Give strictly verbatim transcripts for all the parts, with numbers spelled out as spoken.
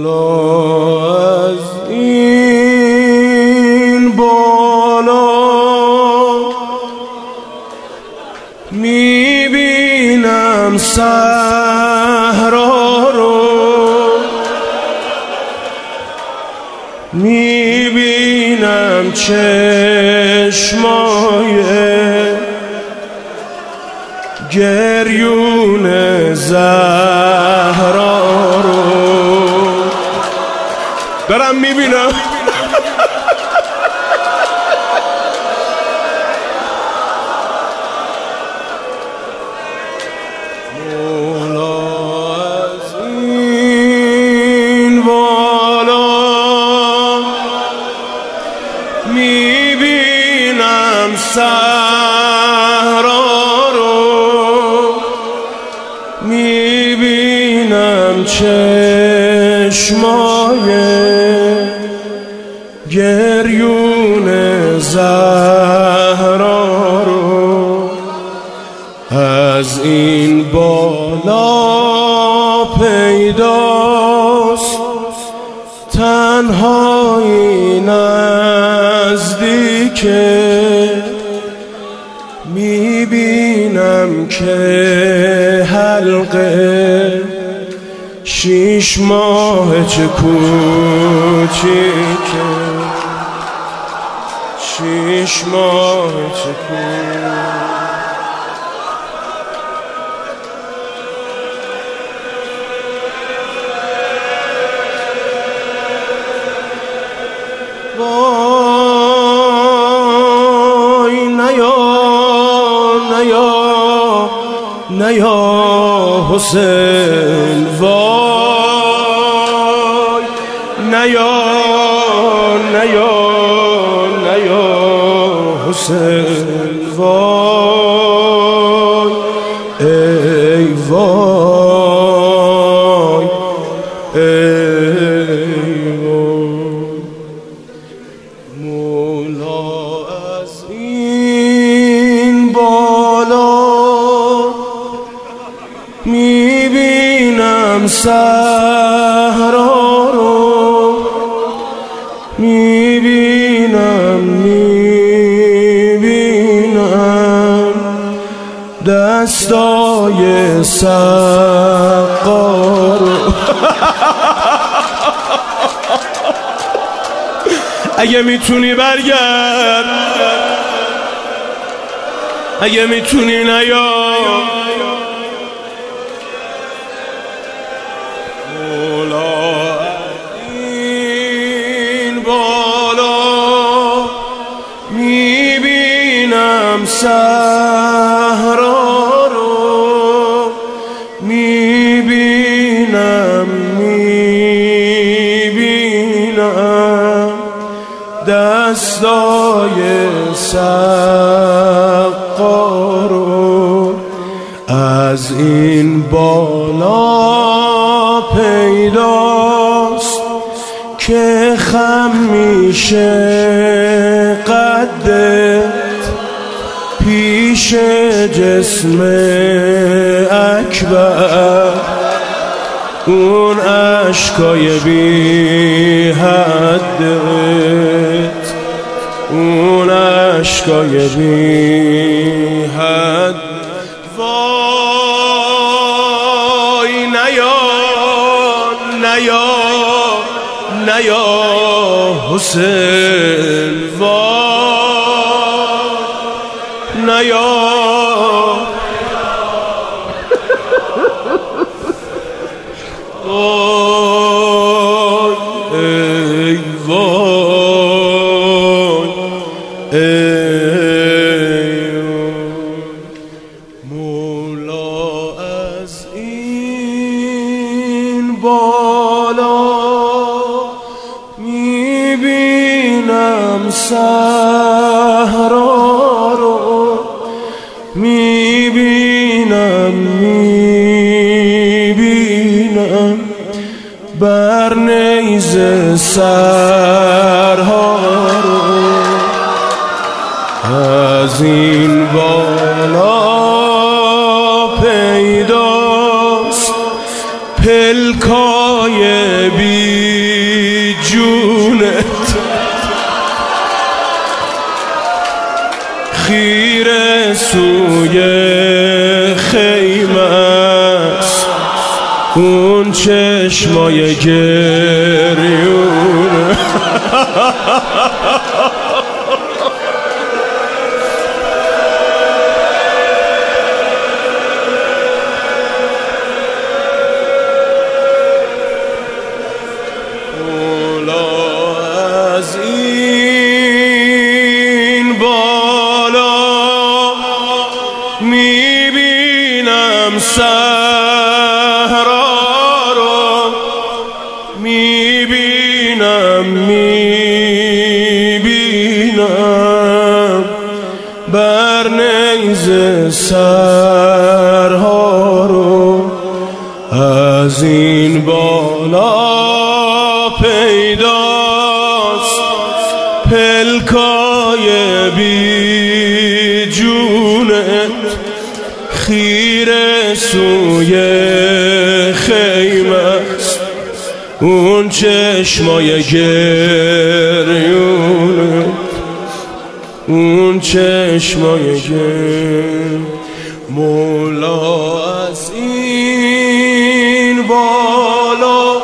از این بالا میبینم صحرا رو، میبینم چشمای گریون زهرا رو دارم میبینم. مولا از این بالا میبینم صحرا رو، میبینم چشمای گریون زهرا رو. از این بالا پیداست تنهایی نزدیکه، میبینم که حلقه شیش ماه چه کوچیکه، شیش ماه چه کوچیکه. وای نیا نیا نیا حسین، وای نیا نیا نیا حسین، وای ای وای ای وای. مولا از این بالا میبینم صحرا رو، میبینم میبینم دستای سقا رو. اگه میتونی برگرد، اگه میتونی نیا. مولا این بالا میبینم صحرا رو، میبینم میبینم دستای سقا رو. از این بالا پیداست که خم میشه قدت پیش جسم اکبر، اون عشقای بی حدت، اون عشقای بی حد. وای نیا نیا نیا حسین، وای نیا. وای ای وای ای مولا از این بالا میبینم صحرا رو، میبینم میبینم بر نیزه سرها رو. از این بالا پیداست پلکای بی اون چشمای گریون میبینم صحرا رو، میبینم میبینم بر نیزه سرها رو، از این بالا پیداست پلکای بی جونت، خیره سوی خیمه است اون چشمای گریونت، اون چشمای گریون. مولا از این بالا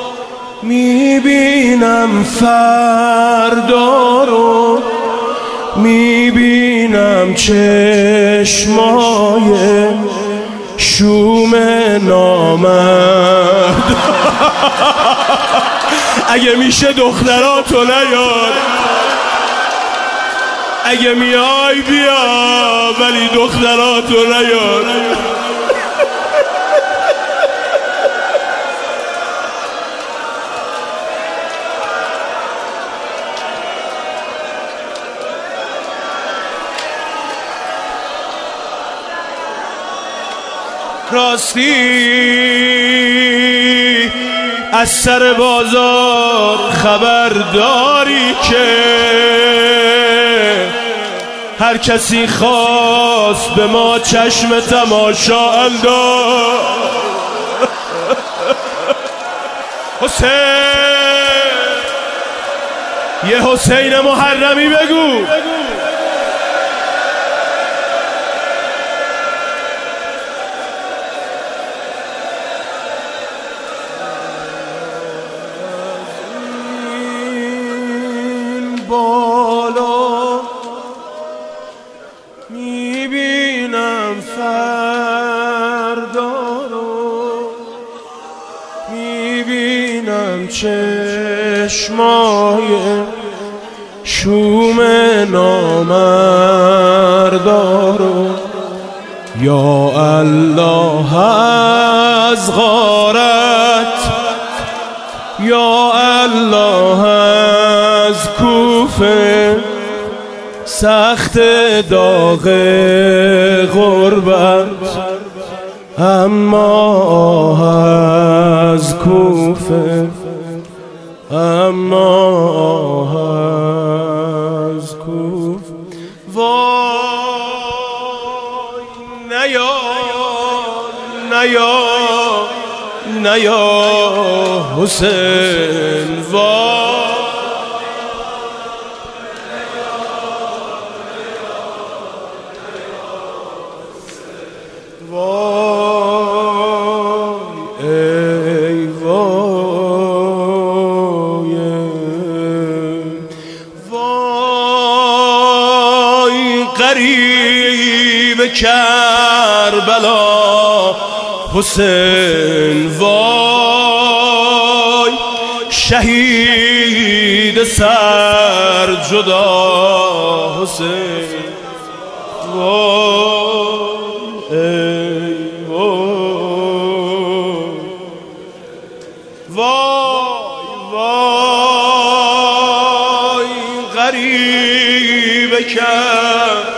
میبینم فردا رو، میبینم چشمای شوم نامرد اگه میشه دختراتو نیار، اگه میای بیا ولی دختراتو نیار. راستی از سر بازار خبر داری که هر کسی خواست به ما چشم تماشا انداخت. حسین، یه حسین محرمی بگو. بالا میبینم فردا رو، میبینم چشمای شوم نامردا رو. یا الله از غارت، یا الله از کوفه، سخت داغ غربت اما از کوفه، اما از کوفه. وای نیا نیا نیا حسین، وای وای ای وای وای غریب کربلا حسین، وای شهید سر جدا حسین، وای ای وای وای وای غریب کرد